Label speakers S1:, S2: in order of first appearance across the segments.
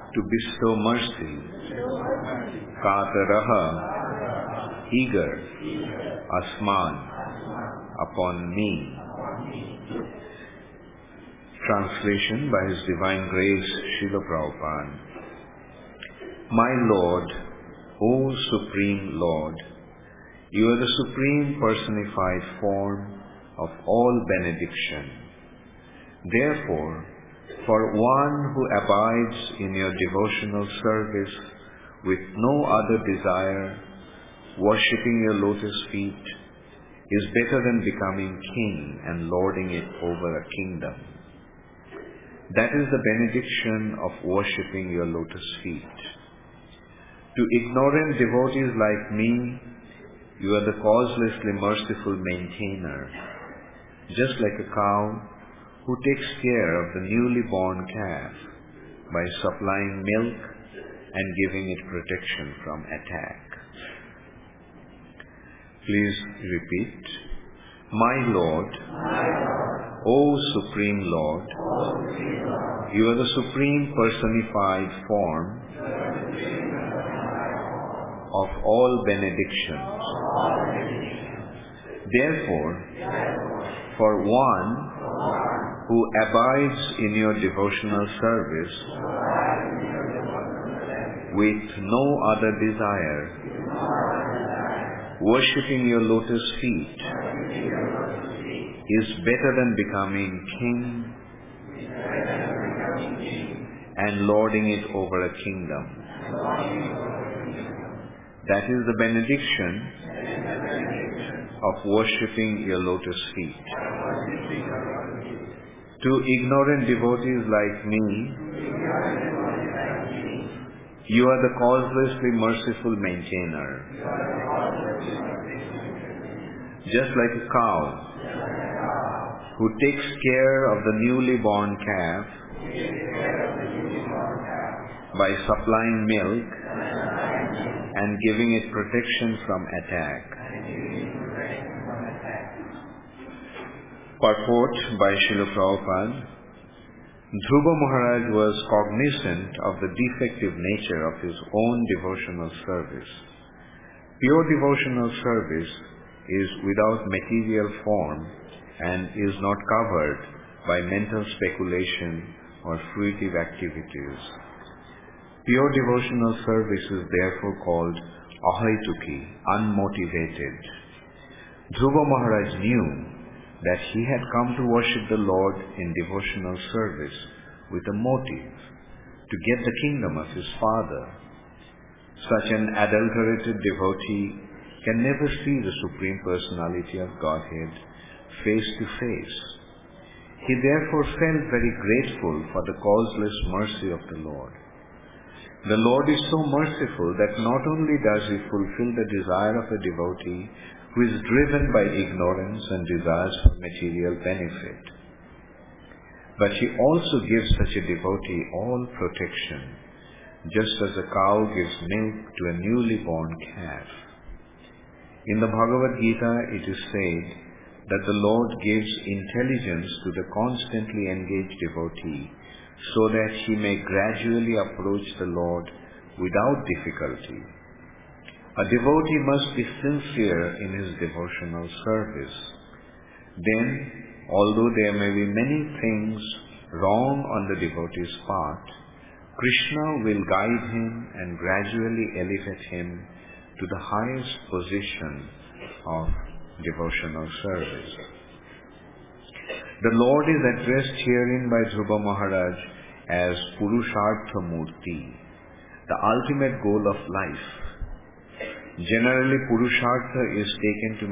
S1: to bestow mercy, Kataraha, eager, Asman, upon me. Translation by His Divine Grace, Srila Prabhupada. My Lord, O Supreme Lord, You are the supreme personified form of all benediction. Therefore, for one who abides in Your devotional service with no other desire, worshipping Your lotus feet is better than becoming king and lording it over a kingdom. That is the benediction of worshipping Your lotus feet. To ignorant devotees like me, You are the causelessly merciful maintainer, just like a cow who takes care of the newly born calf by supplying milk and giving it protection from attack. Please repeat. My Lord, O Supreme Lord, You are the supreme personified form of all benedictions. Therefore, for one who abides in Your devotional service with no other desire, worshipping Your lotus feet is better than becoming king and lording it over a kingdom. That is the benediction of worshipping Your lotus feet. To ignorant devotees like me, You are the causelessly merciful maintainer. Just like a cow who takes care of the newly born calf by supplying milk and giving it protection from attack. Purport by Srila Prabhupada. Dhruva Maharaj was cognizant of the defective nature of his own devotional service. Pure devotional service is without material form and is not covered by mental speculation or fruitive activities. Pure devotional service is therefore called ahaituki, unmotivated. Dhruva Maharaj knew that he had come to worship the Lord in devotional service with a motive to get the kingdom of his father. Such an adulterated devotee can never see the Supreme Personality of Godhead face to face. He therefore felt very grateful for the causeless mercy of the Lord. The Lord is so merciful that not only does He fulfill the desire of a devotee who is driven by ignorance and desires for material benefit, but He also gives such a devotee all protection, just as a cow gives milk to a newly born calf. In the Bhagavad Gita it is said that the Lord gives intelligence to the constantly engaged devotee so that he may gradually approach the Lord without difficulty. A devotee must be sincere in his devotional service. Then, although there may be many things wrong on the devotee's part, Krishna will guide him and gradually elevate him to the highest position of devotional service. The Lord is addressed herein by Dhruva Maharaj as Purushartha Murti, the ultimate goal of life. Generally, Purushartha is taken to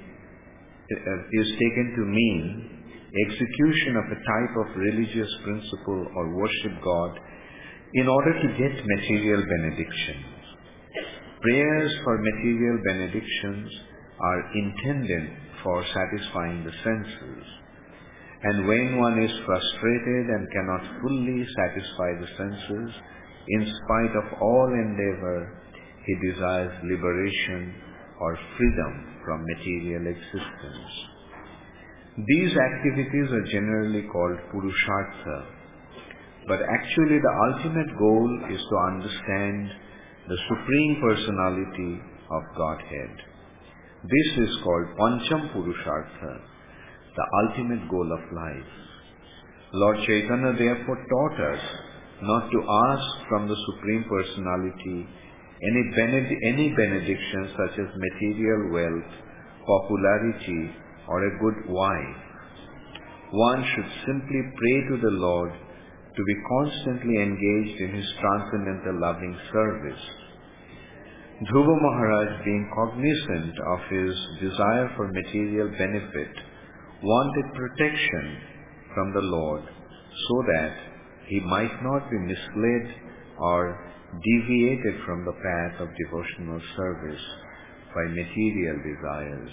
S1: mean execution of a type of religious principle or worship God in order to get material benedictions. Prayers for material benedictions are intended for satisfying the senses. And when one is frustrated and cannot fully satisfy the senses, in spite of all endeavor, he desires liberation or freedom from material existence. These activities are generally called Purushartha. But actually the ultimate goal is to understand the Supreme Personality of Godhead. This is called Pancham Purushartha, the ultimate goal of life. Lord Chaitanya therefore taught us not to ask from the Supreme Personality any benediction such as material wealth, popularity, or a good wife. One should simply pray to the Lord to be constantly engaged in His transcendental loving service. Dhruva Maharaj, being cognizant of his desire for material benefit, wanted protection from the Lord so that he might not be misled or deviated from the path of devotional service by material desires.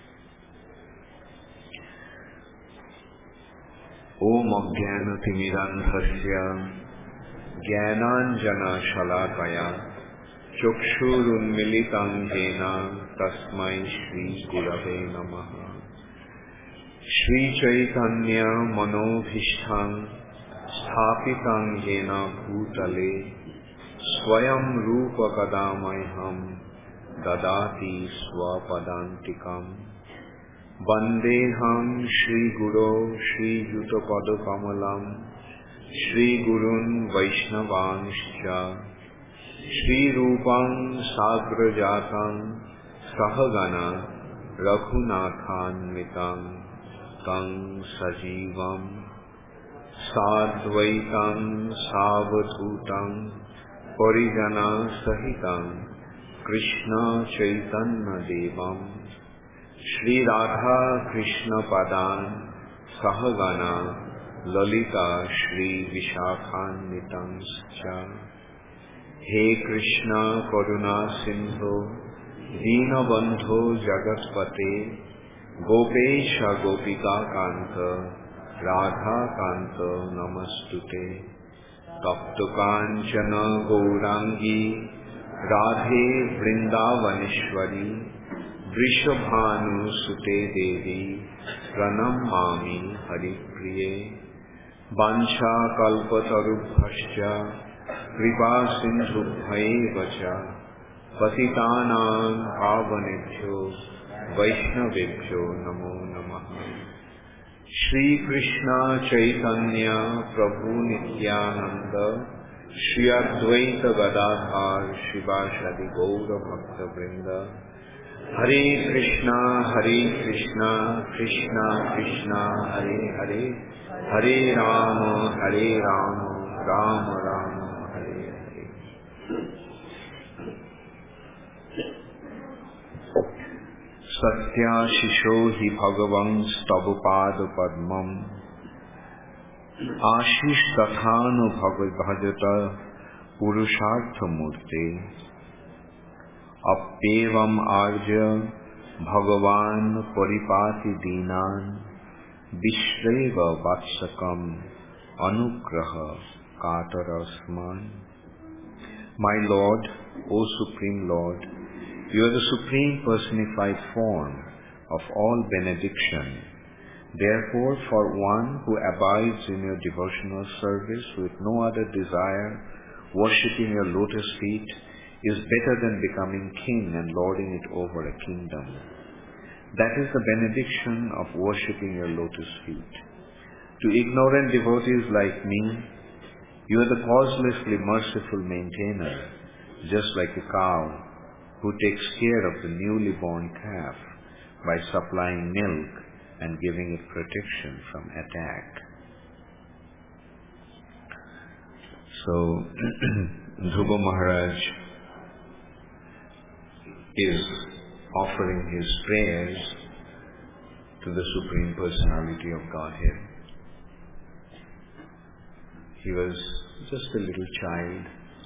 S1: Om Ajnana Timirandhasya Jnananjana Shalakaya Chukshurunmilitam Jena Tasmai Shri Gurave Namaha. Shri Chaitanya Manobhishtham Sthapitam Jena Bhutale Swayam Rupa Kadamayham Dadati Swapadantikam Vandeham Shri Guru Shri Yuta Kamalam Shri Gurun Vaishnavanscha Shri Rupam Sagrajatam Sahagana Raghunathan Mitam Tang Sajivam Sadvaitam Savadhutam Parijana Sahitam Krishna Chaitanya Devam Shri Radha Krishna Padan Sahagana Lalita Shri Vishakhan Cha. He Krishna Karuna Sindhu Deenabandho Jagatpate Gopesha Gopika Kanta Radha Kanta Namastute Taptu Kanchana Gaurangi Radhe Vrindavaneshwari Vrishabhanu Sute Devi Pranamami Haripriye Vancha Kalpatarubhascha Kripa Sindhu Bhaivacha Patitanam Pavanebhyo Vaishnavebhyo Namo Namaha. Shri Krishna Chaitanya Prabhu Nityananda Shri Advaita Gadadhar Shivashadi Gaura Bhakta Vrinda. Hare Krishna Krishna Krishna Hare Hare Hare Rama Rama Rama Hare Hare. Satya Shisho Hi Bhagavan Stabupad Padmam Ashish Tathanu Bhagavadbhajata Purushartha Murte Appevam Arja Bhagavan Paripati Dinan Vishreva Vatsakam Anugraha Katarasman. My Lord, O Supreme Lord, You are the Supreme Personified Form of all benediction. Therefore, for one who abides in Your devotional service with no other desire, worshipping Your lotus feet is better than becoming king and lording it over a kingdom. That is the benediction of worshipping Your lotus feet. To ignorant devotees like me, You are the causelessly merciful maintainer, just like a cow who takes care of the newly born calf by supplying milk and giving it protection from attack. So, Dhruva Maharaj is offering his prayers to the Supreme Personality of Godhead. He was just a little child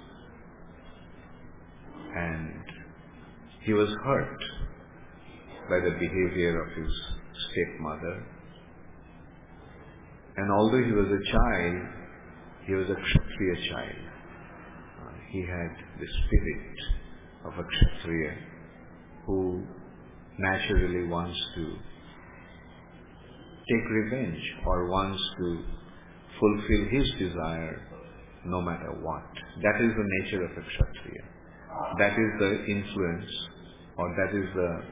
S1: and he was hurt by the behavior of his stepmother. And although he was a child, he was a Kshatriya child. He had the spirit of a Kshatriya who naturally wants to take revenge or wants to fulfill his desire no matter what. That is the nature of a Kshatriya. That is the influence, or that is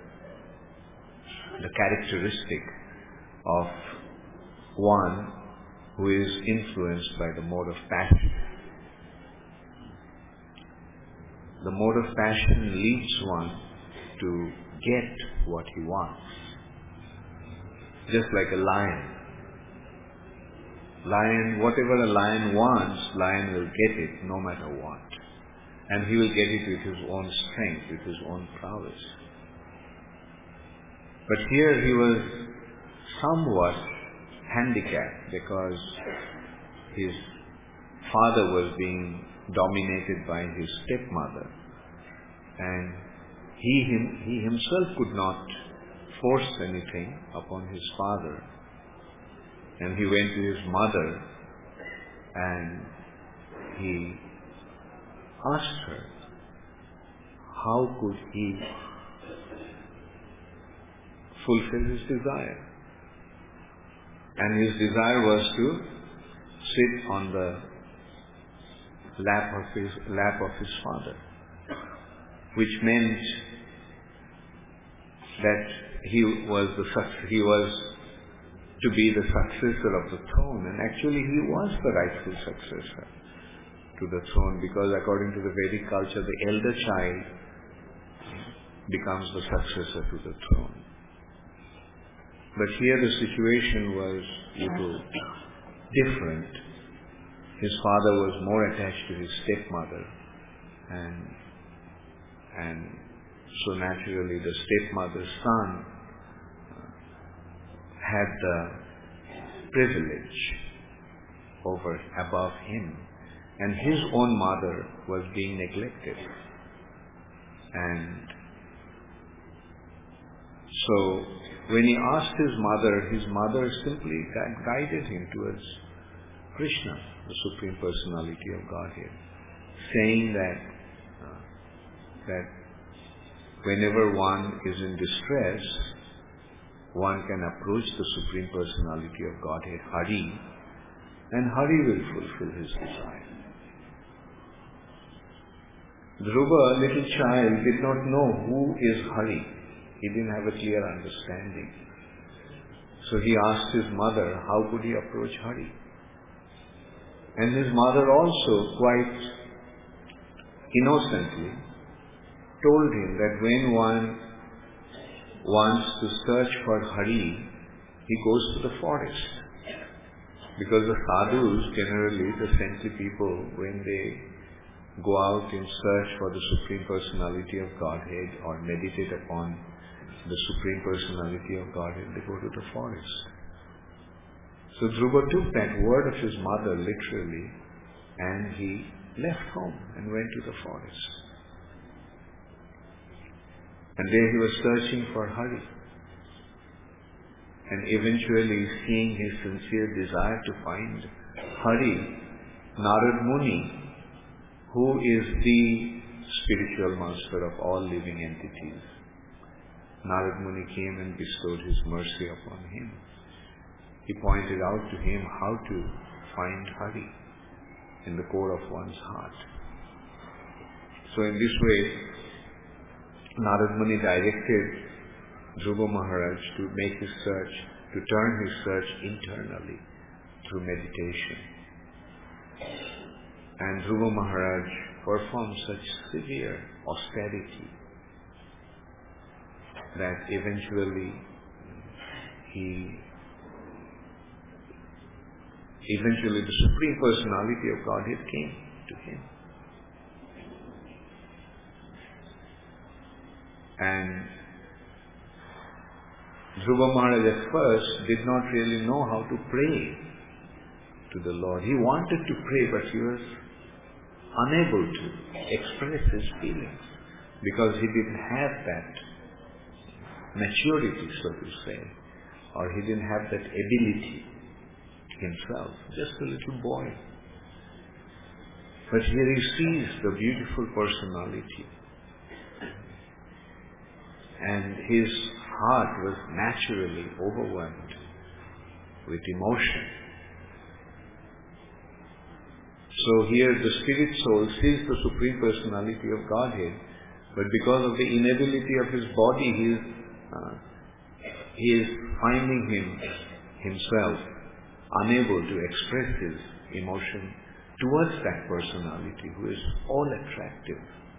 S1: the characteristic of one who is influenced by the mode of passion. The mode of passion leads one to get what he wants. Just like a lion. Whatever a lion wants, lion will get it no matter what. And he will get it with his own strength, with his own prowess. But here he was somewhat handicapped because his father was being dominated by his stepmother, and he himself could not force anything upon his father. And he went to his mother and he asked her how could he fulfill his desire. And his desire was to sit on the lap of his father, which meant that he was to be the successor of the throne, and actually he was the rightful successor to the throne, because according to the Vedic culture, the elder child becomes the successor to the throne. But here the situation was a little different. His father was more attached to his stepmother, and so naturally the stepmother's son had the privilege above him, and his own mother was being neglected. And so when he asked his mother simply guided him towards Krishna, the Supreme Personality of Godhead, saying that whenever one is in distress, one can approach the Supreme Personality of Godhead, Hari, and Hari will fulfill his desire. Dhruva, little child, did not know who is Hari. He didn't have a clear understanding. So he asked his mother, how could he approach Hari? And his mother also, quite innocently, told him that when one wants to search for Hari, he goes to the forest. Because the sadhus, generally the saintly people, when they go out in search for the Supreme Personality of Godhead or meditate upon the Supreme Personality of Godhead, they go to the forest. So Dhruva took that word of his mother literally, and he left home and went to the forest. And there he was searching for Hari. And eventually, seeing his sincere desire to find Hari, Narad Muni, who is the spiritual master of all living entities, Narad Muni came and bestowed his mercy upon him. He pointed out to him how to find Hari in the core of one's heart. So in this way, Narad Muni directed Dhruva Maharaj to make his search, to turn his search internally through meditation. And Dhruva Maharaj performed such severe austerity that eventually the Supreme Personality of Godhead came to him. And Dhruva Maharaj at first did not really know how to pray to the Lord. He wanted to pray, but he was unable to express his feelings because he didn't have that maturity, so to say, or he didn't have that ability himself, just a little boy. But here he sees the beautiful personality, and his heart was naturally overwhelmed with emotion. So here the spirit soul sees the Supreme Personality of Godhead, but because of the inability of his body, he is finding himself unable to express his emotion towards that personality who is all attractive.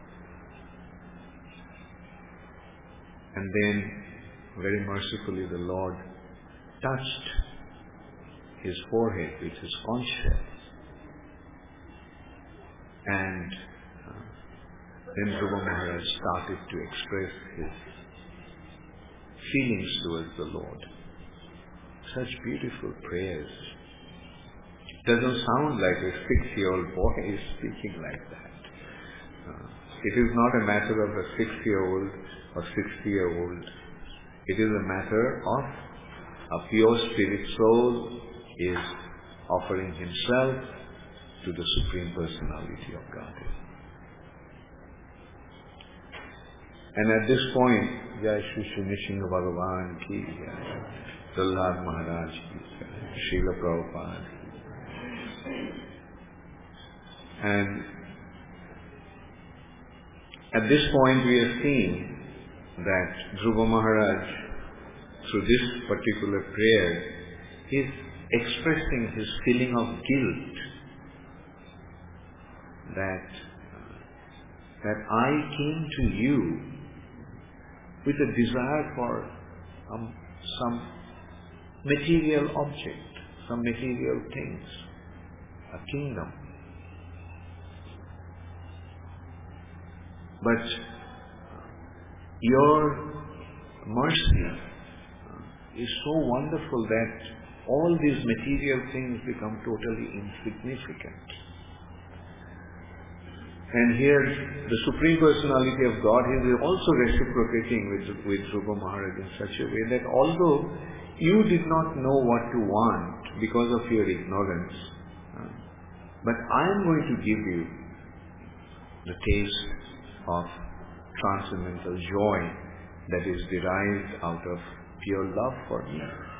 S1: And then, very mercifully, the Lord touched his forehead with his conch shell. And then Dhruva Maharaj started to express his feelings towards the Lord. Such beautiful prayers. Doesn't sound like a 6-year-old boy is speaking like that. It is not a matter of a 6-year-old or 60-year-old. It is a matter of a pure spirit soul is offering himself to the Supreme Personality of Godhead. And at this point, Jai Shri Shri Nishinga Bhagavan ki Jai, Prahlad Maharaj ki Jai, Srila Prabhupada. And at this point we are seeing that Dhruva Maharaj, through this particular prayer, is expressing his feeling of guilt that I came to you with a desire for some material object, some material things, a kingdom. But your mercy is so wonderful that all these material things become totally insignificant. And here, the Supreme Personality of Godhead is also reciprocating with Dhruva Maharaj in such a way that although you did not know what to want because of your ignorance, but I am going to give you the taste of transcendental joy that is derived out of pure love for me.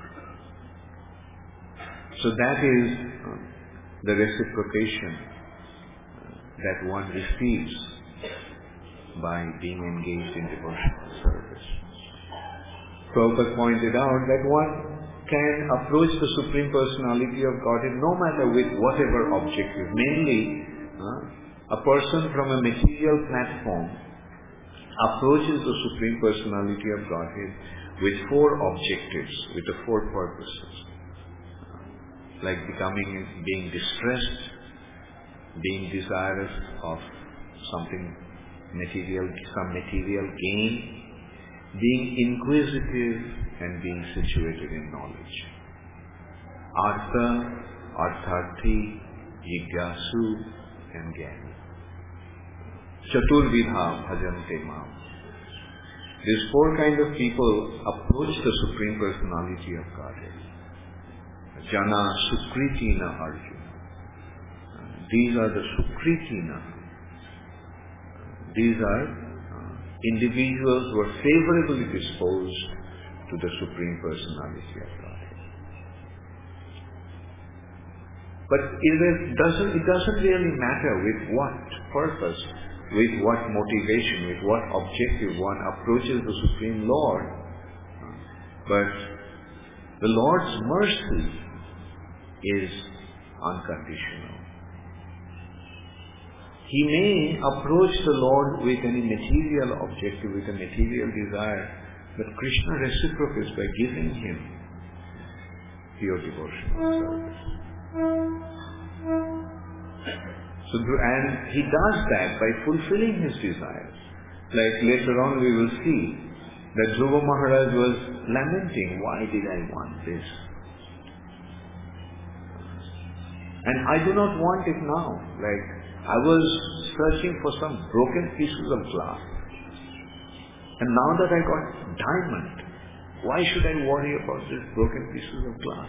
S1: So that is the reciprocation that one receives by being engaged in devotional service. Prabhupada pointed out that one can approach the Supreme Personality of Godhead no matter with whatever objective. Mainly, a person from a material platform approaches the Supreme Personality of Godhead with 4 objectives, with the 4 purposes. Like being distressed, being desirous of something material, some material gain, being inquisitive, and being situated in knowledge. Artha, Artharthi, Jigyasu, and Gyani. Chaturvidha bhajante mam. These 4 kind of people approach the Supreme Personality of Godhead. Jana Sukritina Arjuna. These are the Sukritina. These are individuals who are favorably disposed to the Supreme Personality of Godhead. But it doesn't really matter with what purpose, with what motivation, with what objective one approaches the Supreme Lord. But the Lord's mercy is unconditional. He may approach the Lord with any material objective, with a material desire, but Krishna reciprocates by giving him pure devotional service. And he does that by fulfilling his desires. Like later on we will see that Dhruva Maharaj was lamenting, why did I want this? And I do not want it now. Like I was searching for some broken pieces of glass. And now that I got diamond, why should I worry about these broken pieces of glass?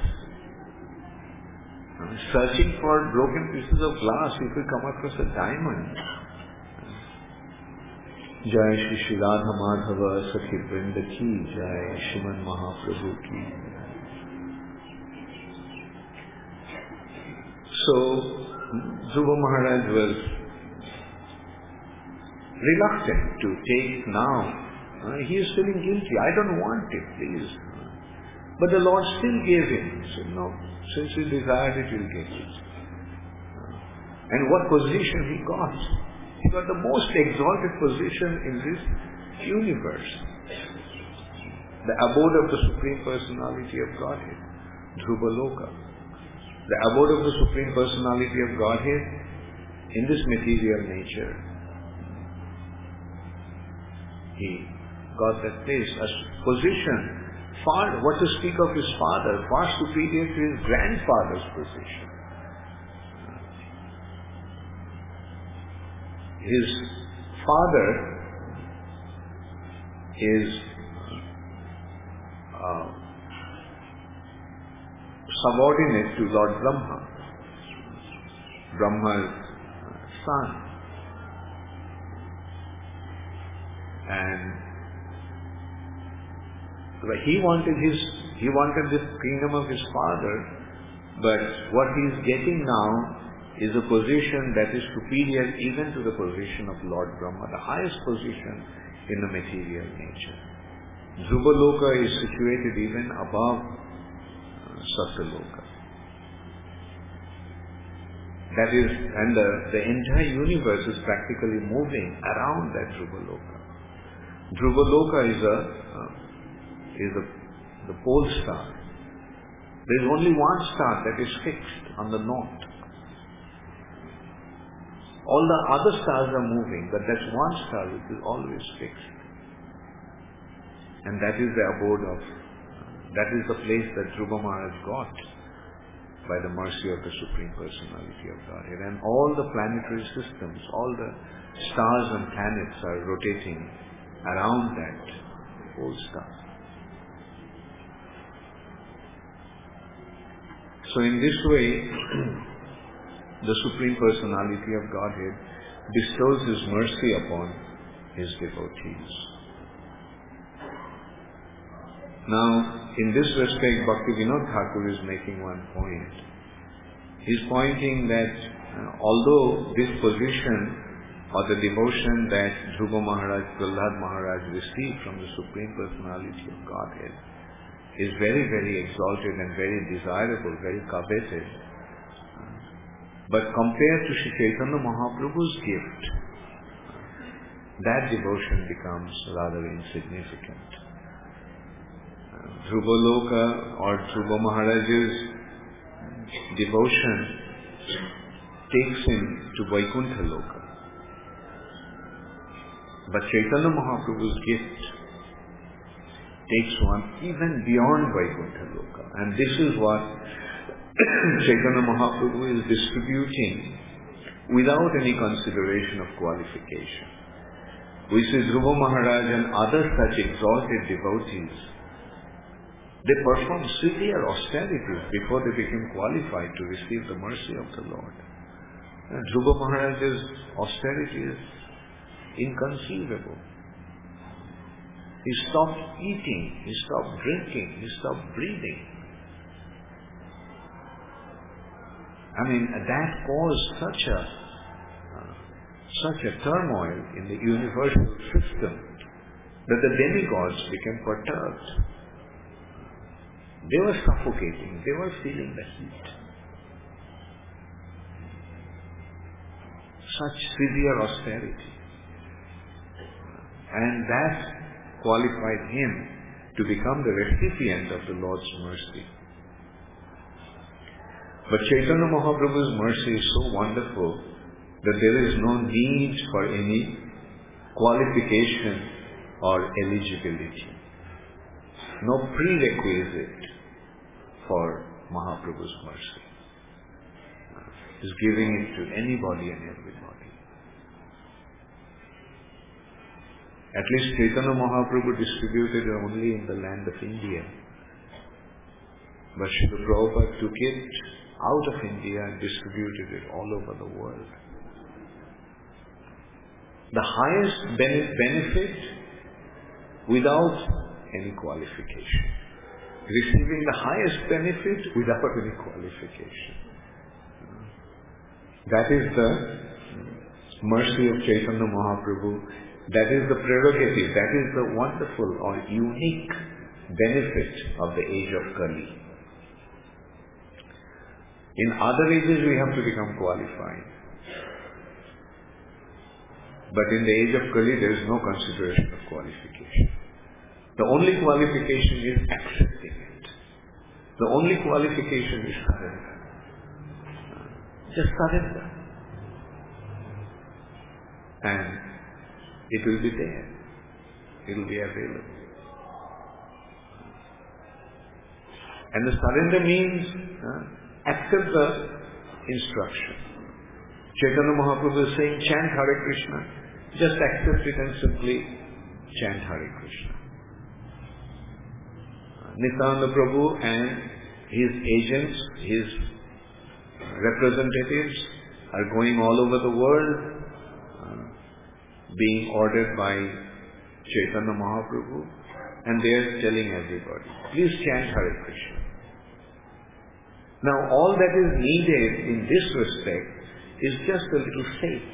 S1: Searching for broken pieces of glass, you could come across a diamond. Jai Shri Shri Radha Madhava Sakhi Vrinda Ki Jai, Shriman Mahaprabhu Ki. So, Dhruva Maharaj was reluctant to take now. He is feeling guilty. I don't want it, please. But the Lord still gave him. He said, no, since he desired it, he'll get it. And what position he got? He got the most exalted position in this universe. The abode of the Supreme Personality of Godhead, Dhruva Loka. The abode of the Supreme Personality of Godhead in this material nature. He got that place, a position far, what to speak of his father, far superior to his grandfather's position. His father is subordinate to Lord Brahma, Brahma's son. And he wanted the kingdom of his father, but what he is getting now is a position that is superior even to the position of Lord Brahma, the highest position in the material nature. Dhruva Loka is situated even above Satyaloka. That is, and the entire universe is practically moving around that Dhruva Loka. Dhruva Loka is the pole star. There is only one star that is fixed on the north. All the other stars are moving, but that's one star which is always fixed. And that is the abode of, that is the place that Dhruva Maharaj got by the mercy of the Supreme Personality of Godhead. And all the planetary systems, all the stars and planets are rotating around that pole star. So in this way, the Supreme Personality of Godhead bestows His mercy upon His devotees. Now, in this respect, Bhaktivinoda Thakur is making one point. He is pointing that although this position or the devotion that Dhruva Maharaj, Prahlad Maharaj received from the Supreme Personality of Godhead is very, very exalted and very desirable, very coveted, but compared to Sri Chaitanya Mahaprabhu's gift, that devotion becomes rather insignificant. Dhruva Loka or Dhruva Maharaj's devotion takes him to Vaikuntha Loka. But Chaitanya Mahaprabhu's gift takes one even beyond Vaikuntha Loka. And this is what Chaitanya Mahaprabhu is distributing without any consideration of qualification. We see Dhruva Maharaj and other such exalted devotees, they performed severe austerities before they became qualified to receive the mercy of the Lord. And Dhruva Maharaj's austerity is inconceivable. He stopped eating, he stopped drinking, he stopped breathing. I mean, that caused such a turmoil in the universal system that the demigods became perturbed. They were suffocating, they were feeling the heat. Such severe austerity. And that qualified him to become the recipient of the Lord's mercy. But Chaitanya Mahaprabhu's mercy is so wonderful that there is no need for any qualification or eligibility. No prerequisite for Mahaprabhu's mercy. He's giving it to anybody and everybody. At least Chaitanya Mahaprabhu distributed it only in the land of India. But Srila Prabhupada took it out of India and distributed it all over the world. The highest benefit without any qualification. Receiving the highest benefit without any qualification. That is the mercy of Chaitanya Mahaprabhu. That is the prerogative. That is the wonderful or unique benefit of the age of Kali. In other ages we have to become qualified. But in the age of Kali there is no consideration of qualification. The only qualification is accepting it. The only qualification is surrender. Just surrender. And it will be there. It will be available. And the surrender means accept the instruction. Chaitanya Mahaprabhu is saying, chant Hare Krishna. Just accept it and simply chant Hare Krishna. Nityananda Prabhu and his agents, his representatives are going all over the world, being ordered by Chaitanya Mahaprabhu, and they are telling everybody, please chant Hare Krishna. Now all that is needed in this respect is just a little faith,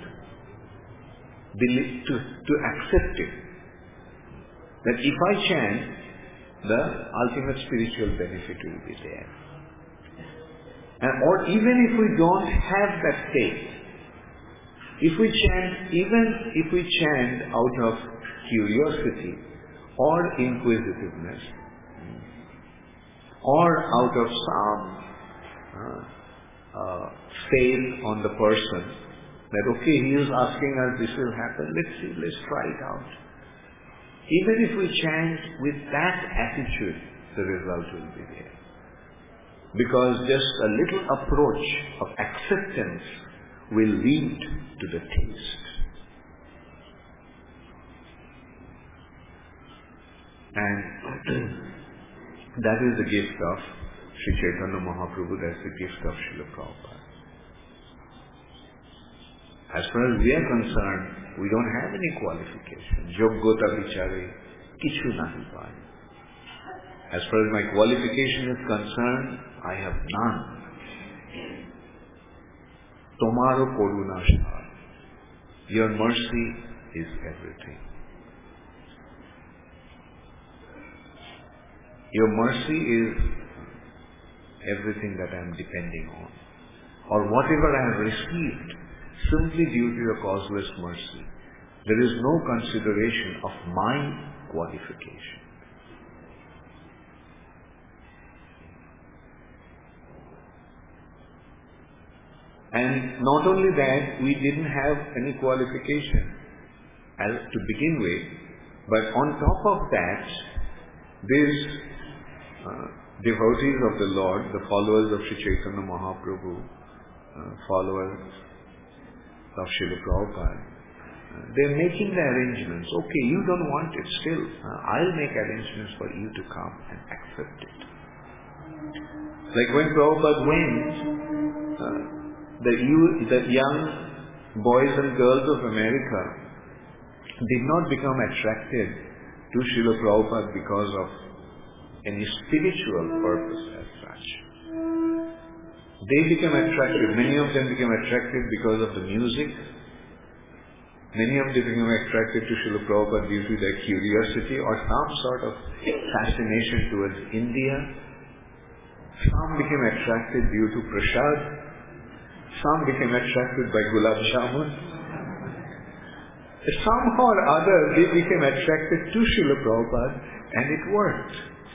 S1: to accept it. That if I chant, the ultimate spiritual benefit will be there. And or even if we don't have that faith, if we chant out of curiosity or inquisitiveness, or out of some faith on the person, that okay, he is asking us, this will happen, let's try it out. Even if we chant with that attitude, the result will be there. Because just a little approach of acceptance will lead to the taste. And that is the gift of Sri Chaitanya Mahaprabhu, that's the gift of Srila Prabhupada. As far as we are concerned, we don't have any qualification. Yoggata vichare kichu nahi pai. As far as my qualification is concerned, I have none. Tomaro koruna shar. Your mercy is everything. Your mercy is everything that I am depending on. Or whatever I have received, simply due to your causeless mercy. There is no consideration of my qualification. And not only that, we didn't have any qualification as to begin with, but on top of that, these devotees of the Lord, the followers of Sri Chaitanya Mahaprabhu, followers of Srila Prabhupada, they're making the arrangements. Okay, you don't want it, still, I'll make arrangements for you to come and accept it. Like when Prabhupada went, the young boys and girls of America did not become attracted to Srila Prabhupada because of any spiritual purpose as such. They became attracted, many of them became attracted because of the music. Many of them became attracted to Srila Prabhupada due to their curiosity or some sort of fascination towards India. Some became attracted due to prasad. Some became attracted by gulab jamun. Somehow or other, they became attracted to Srila Prabhupada, and it worked.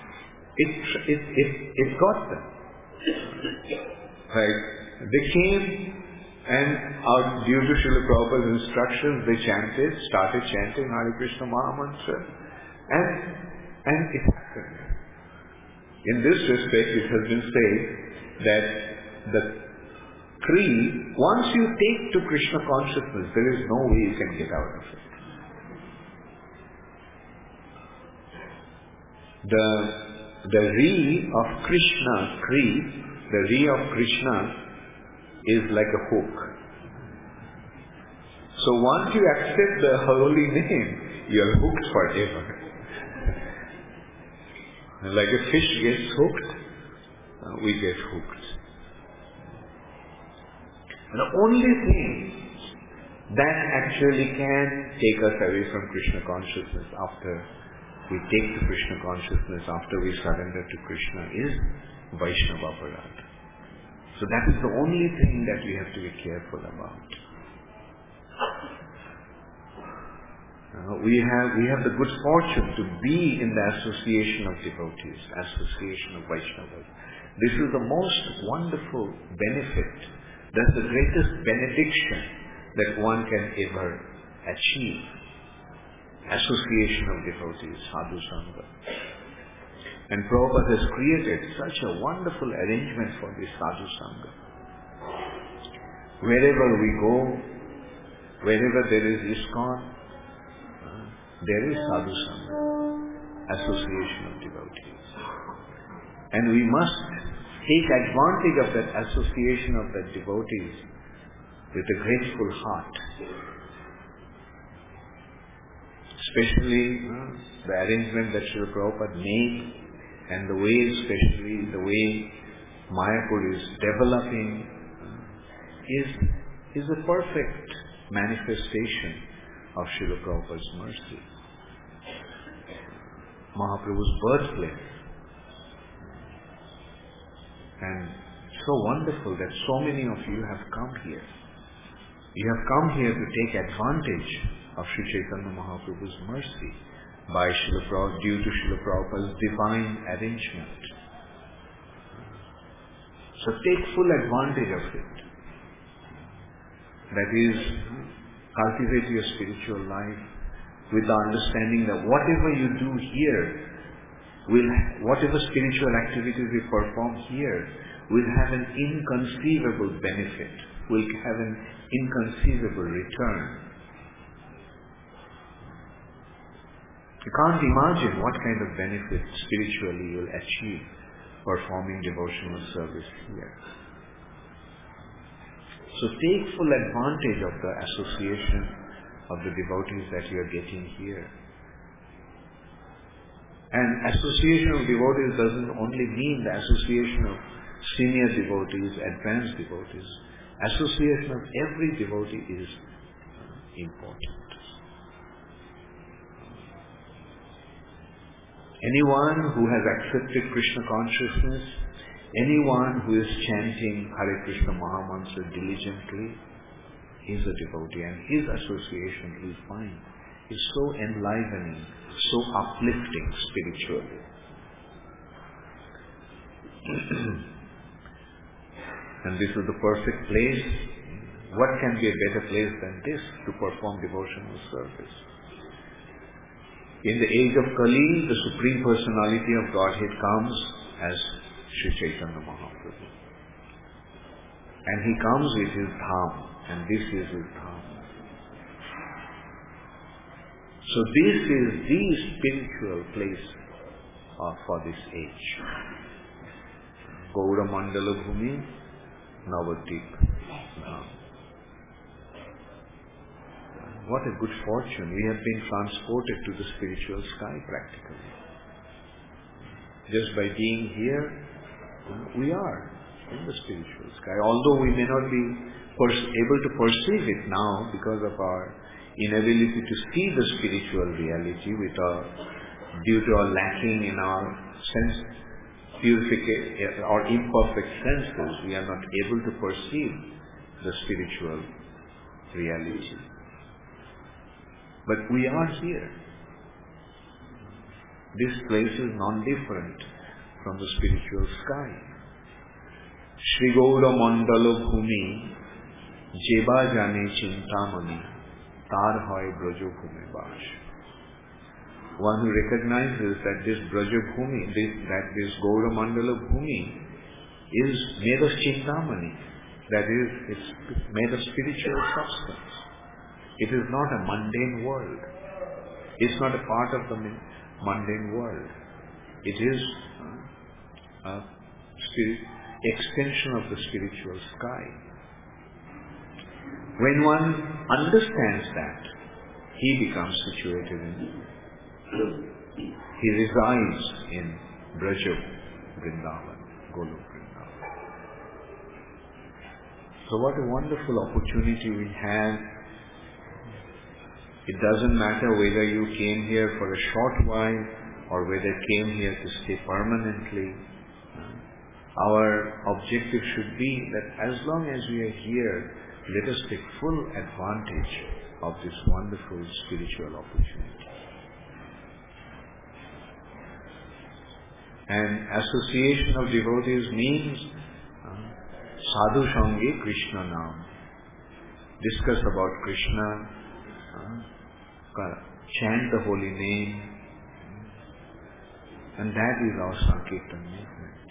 S1: It got them. Right? They came, and due to Srila Prabhupada's instructions, they started chanting Hare Krishna Mahamantra, and it happened. In this respect, it has been said that the creed, once you take to Krishna consciousness, there is no way you can get out of it. The Re of Krishna creed, the Re of Krishna is like a hook. So once you accept the holy name, you are hooked forever. Like a fish gets hooked, we get hooked. And the only thing that actually can take us away from Krishna consciousness after we take to Krishna consciousness, after we surrender to Krishna, is Vaishnava Aparadha. So that is the only thing that we have to be careful about. We have the good fortune to be in the association of devotees, association of Vaishnavas. This is the most wonderful benefit. That's the greatest benediction that one can ever achieve. Association of devotees, sadhu sangha. And Prabhupada has created such a wonderful arrangement for this sadhu sangha. Wherever we go, wherever there is ISKCON, there is sadhu sangha, association of devotees. And we must take advantage of that association of the devotees with a grateful heart. Especially the arrangement that Srila Prabhupada made, and the way, especially the way Mayapur is developing, is a perfect manifestation of Srila Prabhupada's mercy. Mahaprabhu's birthplace. And so wonderful that so many of you have come here. You have come here to take advantage of Sri Chaitanya Mahaprabhu's mercy by due to Srila Prabhupada's divine arrangement. So take full advantage of it. That is, cultivate your spiritual life with the understanding that whatever you do here, whatever spiritual activities we perform here, will have an inconceivable benefit, will have an inconceivable return. You can't imagine what kind of benefit spiritually you'll achieve performing devotional service here. So take full advantage of the association of the devotees that you are getting here. And association of devotees doesn't only mean the association of senior devotees, advanced devotees. Association of every devotee is important. Anyone who has accepted Krishna consciousness, anyone who is chanting Hare Krishna Mahamantra diligently, is a devotee, and his association is fine. It's so enlivening, so uplifting spiritually. And this is the perfect place. What can be a better place than this to perform devotional service? In the age of Kali, the Supreme Personality of Godhead comes as Sri Chaitanya Mahaprabhu. And he comes with his dham, and this is his dham. So this is the spiritual place for this age. Gaura Mandala Bhumi, Navadip Dham. What a good fortune. We have been transported to the spiritual sky practically. Just by being here, we are in the spiritual sky. Although we may not be able to perceive it now because of our inability to see the spiritual reality due to our lacking in our sense purification or imperfect senses, we are not able to perceive the spiritual reality. But we are here. This place is non-different from the spiritual sky. Shri Gaura Mandala Bhumi Jeba Jane Chintamani Tar Hoy Braja Bhumi Bash. One who recognizes that this Braja Bhumi, this Gaura Mandala Bhumi is made of Chintamani, that is, it's made of spiritual substance. It is not a mundane world. It's not a part of the mundane world. It is a extension of the spiritual sky. When one understands that, he becomes situated he resides in Braja Vrindavan, Golok Vrindavan. So what a wonderful opportunity we have. It doesn't matter whether you came here for a short while or whether came here to stay permanently. Our objective should be that as long as we are here, let us take full advantage of this wonderful spiritual opportunity. And association of devotees means sadhu sange Krishna naam. Discuss about Krishna, chant the holy name, and that is our Sankirtan movement.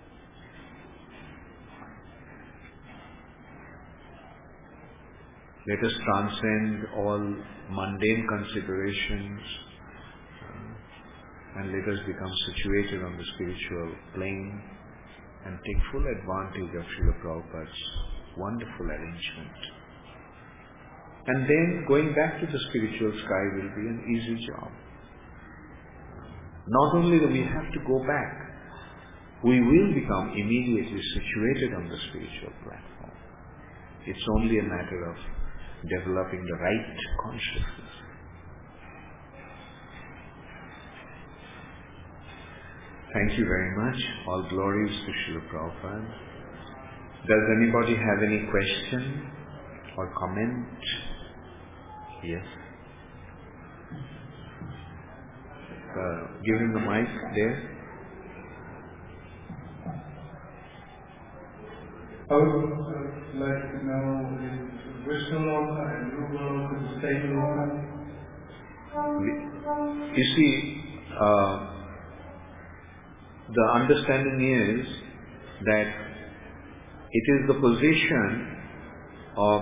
S1: Let us transcend all mundane considerations and let us become situated on the spiritual plane and take full advantage of Srila Prabhupada's wonderful arrangement. And then going back to the spiritual sky will be an easy job. Not only that we have to go back, we will become immediately situated on the spiritual platform. It's only a matter of developing the right consciousness. Thank you very much. All glories to Srila Prabhupada. Does anybody have any question or comment? Yes. Give him the mic there.
S2: I would like to know if Vishnu Loka and Rupa Loka is the same Loka?
S1: You see, the understanding is that it is the position of,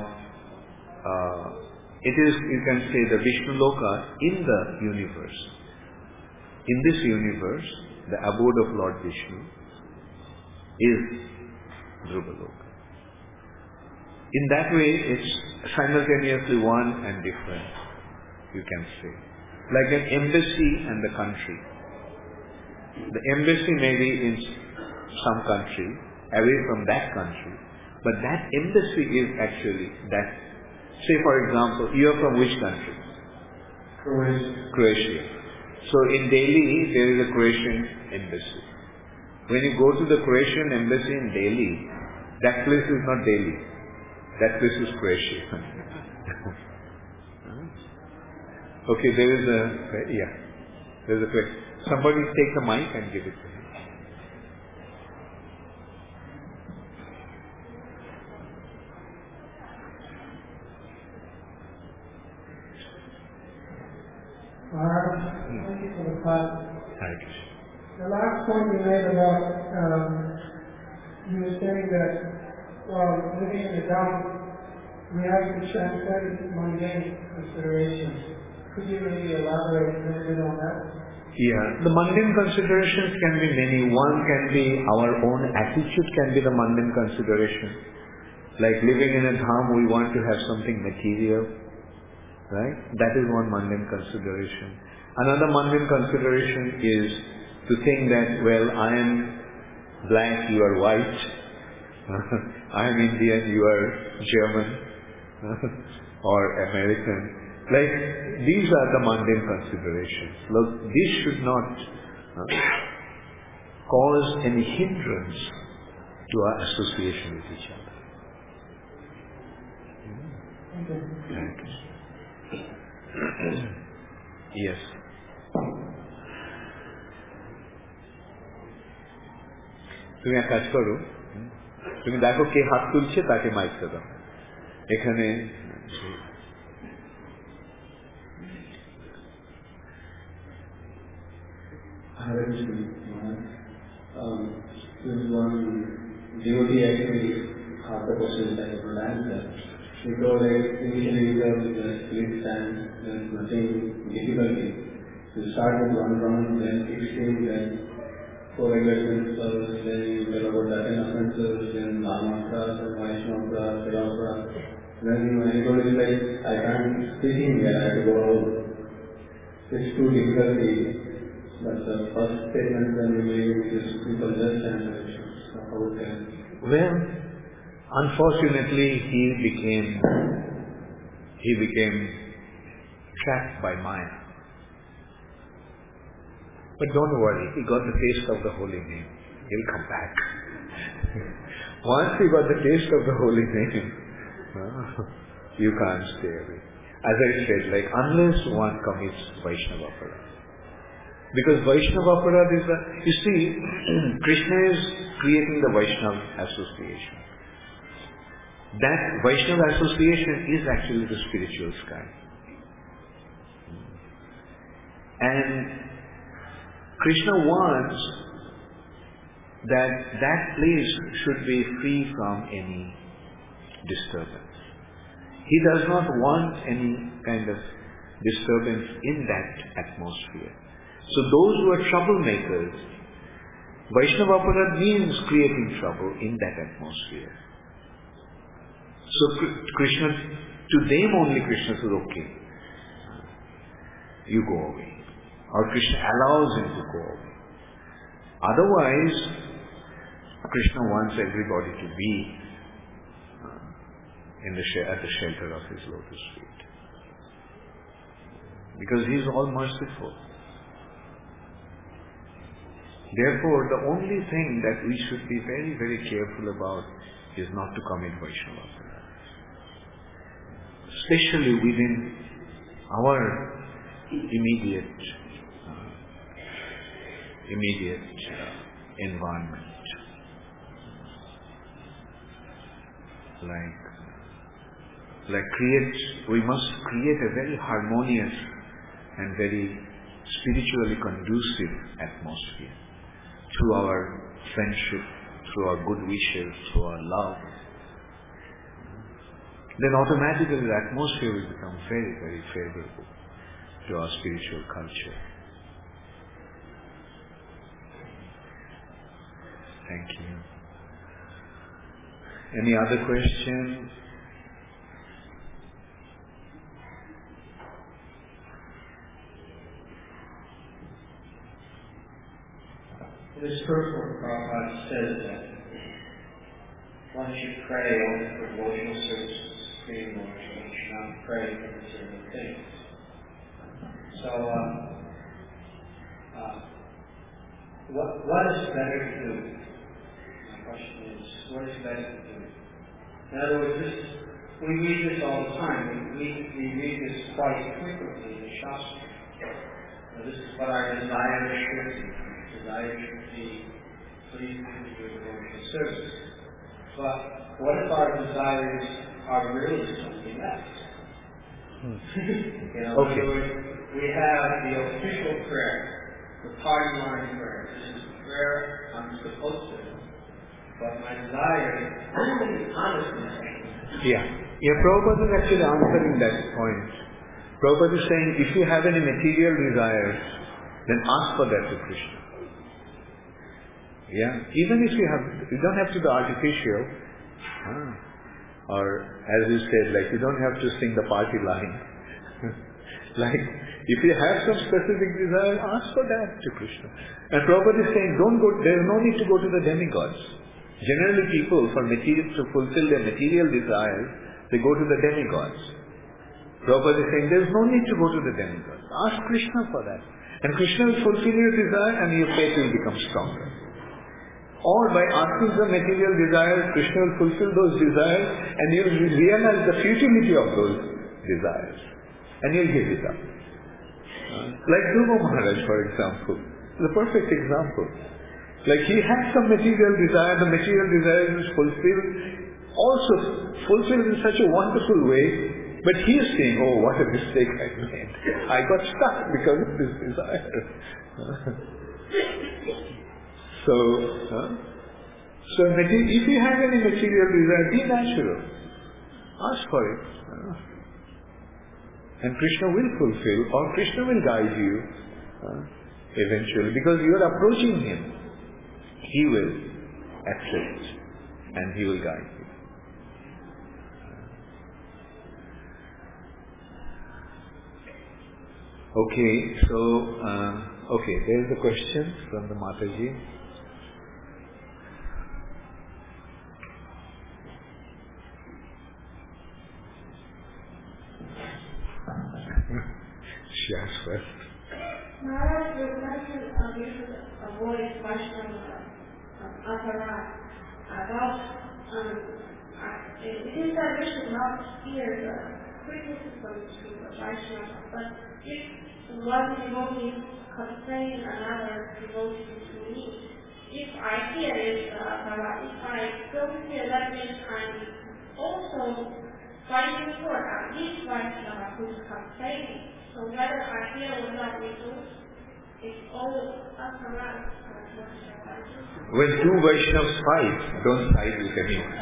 S1: it is, you can say, the Vishnu Loka in the universe. In this universe, the abode of Lord Vishnu is Dhruva Loka. In that way, it's simultaneously one and different, you can say. Like an embassy and the country. The embassy may be in some country, away from that country, but that embassy is actually that. Say for example, you are from which country? Croatia. So in Delhi, there is a Croatian embassy. When you go to the Croatian embassy in Delhi, that place is not Delhi. That place is Croatia. Okay, there is a question. Somebody take the mic and give it to him.
S3: Thank you for the class.
S1: Hare Krishna.
S3: The last point you made about, you were saying that while living in the Dham, we have to transcend mundane considerations. Could you maybe elaborate a little bit on that?
S1: Yeah, the mundane considerations can be many. One can be our own attitude can be the mundane consideration. Like living in a dham, we want to have something material, right? That is one mundane consideration. Another mundane consideration is to think that, well, I am black, you are white. I am Indian, you are German or American. Like, these are the mundane considerations. Look, these should not cause any hindrance to our association with each other. Thank you. Yes. তুমি এক কাজ করো, তুমি দেখো কে হাত তুলছে তাকে মাইকটা দাও। এখানে
S4: Hare Krishna. This one devotee actually asked the question that I would answer. He told that initially you have the split stand, there's nothing difficulty. You start with one round, then 16, then 4 regular principles, then you tell about the 10 offenses, then Namakras, then Vaishnavas, Silavras. Then when he told me like, I can't speak in here, I have to go out. It's too difficult. But the first statement when we made is people just answer. So how can?
S1: Well, Unfortunately, he became trapped by Maya. But don't worry, he got the taste of the holy name. He'll come back. Once he got the taste of the holy name, you can't stay away. As I said, like, unless one commits Vaishnava Aparad. Because Vaishnava Aparad is you see, Krishna is creating the Vaishnava association. That Vaishnava association is actually the spiritual sky. And Krishna wants that place should be free from any disturbance. He does not want any kind of disturbance in that atmosphere. So those who are troublemakers, Vaishnava Aparad means creating trouble in that atmosphere. So Krishna, to them only Krishna says, okay, you go away. Or Krishna allows him to go away. Otherwise, Krishna wants everybody to be at the shelter of his lotus feet. Because he is all merciful. Therefore, the only thing that we should be very, very careful about is not to commit Vaishnava Aparad. Especially within our immediate environment. We must create a very harmonious and very spiritually conducive atmosphere through our friendship, through our good wishes, through our love. Then automatically the atmosphere will become very, very favorable to our spiritual culture. Thank you. Any other question?
S5: This verse where Prabhupada says that one should pray only for devotional services, Supreme Lord, one should not pray for material things. So, what is better to do? My question is, what is better to do? In other words, we read this all the time. We read this quite frequently in the Shastra. This is what our desire should be. Desire should be pleasing to your devotional service. But what if our desires are really something else? In other words, we have the official prayer, the party line prayer. This is the prayer I'm supposed to do. But my desire is honestly.
S1: Yeah, Prabhupada is actually answering that point. Prabhupada is saying, if you have any material desires, then ask for that to Krishna. Yeah, even if you don't have to be artificial, or as you said, like you don't have to sing the party line. Like, if you have some specific desire, ask for that to Krishna. And Prabhupada is saying, there is no need to go to the demigods. Generally people, to fulfill their material desires, they go to the demigods. Prabhupada is saying, there is no need to go to the demigods. Ask Krishna for that. And Krishna will fulfill your desire and your faith will become stronger. Or by asking the material desires, Krishna will fulfill those desires and you will realize the futility of those desires. And you will give it up. Like Dhruva Maharaj, for example, is a perfect example. Like he had some material desire, the material desire is fulfilled, also fulfilled in such a wonderful way, but he is saying, oh, what a mistake I made. I got stuck because of this desire. So if you have any material desire, be natural. Ask for it. And Krishna will fulfill, or Krishna will guide you eventually, because you are approaching him. He will accept and he will guide you. Okay, so there is a question from the Mataji. She asked first.
S6: Maharaj, your question you should avoid Vaishnava apparat about it is that we should not fear the criticism to the Vaishnava, but if one devotee complains another devotee to me, if I hear it, if I don't hear, that means I'm also fighting for at least Vaishnava who's complaining. So whether I hear or not, it's all up to us.
S1: When two Vaishnavas fight, don't side with anyone.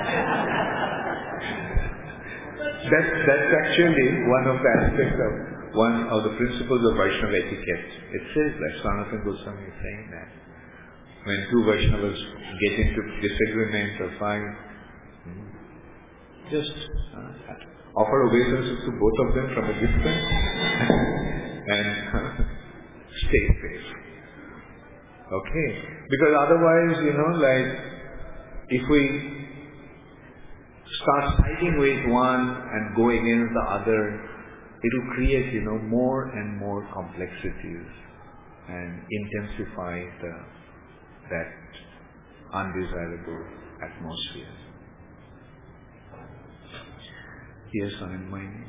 S1: That's actually one of the aspects of one of the principles of Vaishnava etiquette. It says that Sanatana Goswami is saying that when two Vaishnavas get into disagreement or fight, just offer obeisances to both of them from a distance and stay safe. Okay? Because otherwise, if we start siding with one and go against the other, it will create, more and more complexities and intensify that undesirable atmosphere. Yes, I'm minding.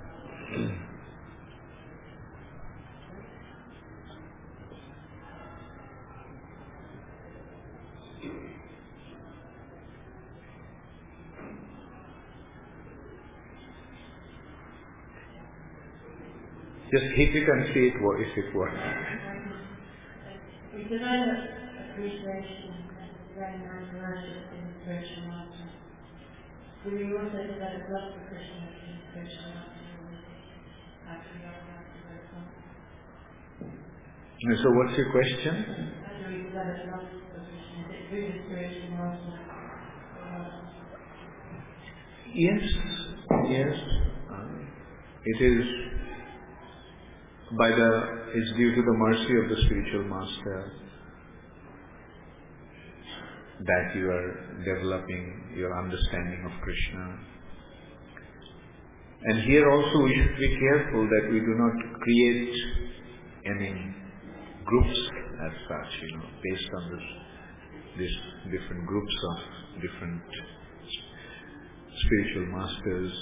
S1: Just hit it and see if it works.
S6: We develop appreciation and very nice worship in the spiritual master. We also develop love for Krishna in the spiritual master.
S1: So what's your question?
S6: How do we develop love for Krishna? Is it through the spiritual master?
S1: Yes. It is it's due to the mercy of the spiritual master that you are developing your understanding of Krishna. And here also we should be careful that we do not create any groups as such, based on this different groups of different spiritual masters.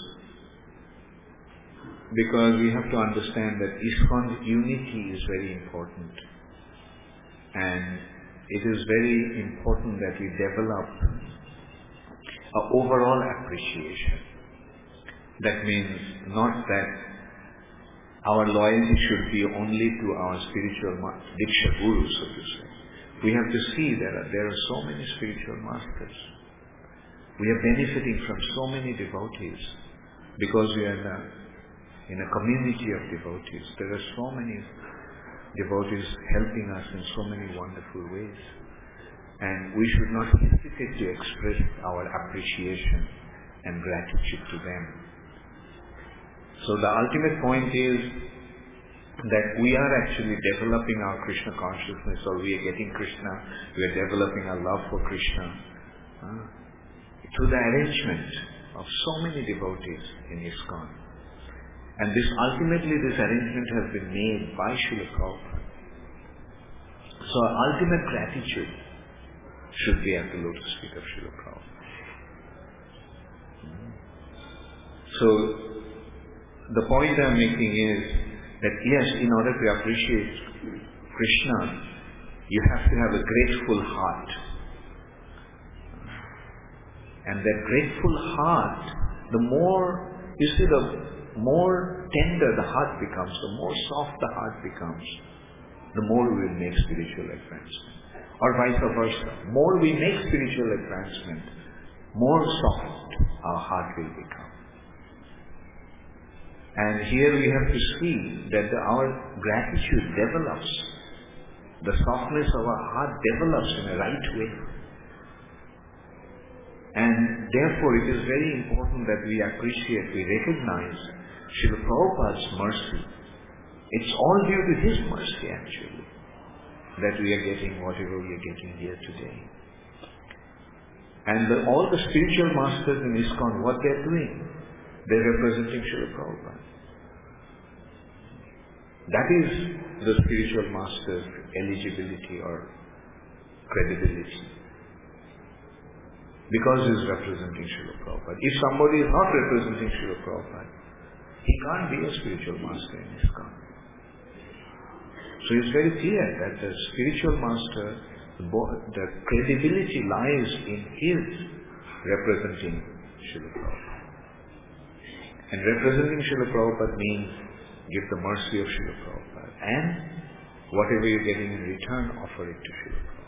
S1: Because we have to understand that ISKCON's unity is very important. And it is very important that we develop an overall appreciation. That means not that our loyalty should be only to our spiritual Diksha Guru, so to say. We have to see that there are so many spiritual masters. We are benefiting from so many devotees because we are in a community of devotees. There are so many devotees helping us in so many wonderful ways. And we should not hesitate to express our appreciation and gratitude to them. So the ultimate point is that we are actually developing our Krishna consciousness, or we are getting Krishna, we are developing our love for Krishna through the arrangement of so many devotees in ISKCON. And this arrangement has been made by Srila Prabhupada. So our ultimate gratitude should be at the lotus feet of Srila Prabhupada. So the point I'm making is that yes, in order to appreciate Krishna, you have to have a grateful heart. And that grateful heart, the more tender the heart becomes, the more soft the heart becomes, the more we will make spiritual advancement. Or vice versa. More we make spiritual advancement, more soft our heart will become. And here we have to see that our gratitude develops, the softness of our heart develops in a right way. And therefore it is very important that we appreciate, we recognize Srila Prabhupada's mercy. It's all due to his mercy actually, that we are getting whatever we are getting here today. And all the spiritual masters in ISKCON, what they are doing, they are representing Srila Prabhupada. That is the spiritual master's eligibility or credibility. Because he is representing Srila Prabhupada. If somebody is not representing Srila Prabhupada, he can't be a spiritual master in ISKCON. So it's very clear that the spiritual master, the credibility lies in his representing Srila Prabhupada. And representing Srila Prabhupada means give the mercy of Srila Prabhupada. And whatever you're getting in return, offer it to Srila Prabhupada.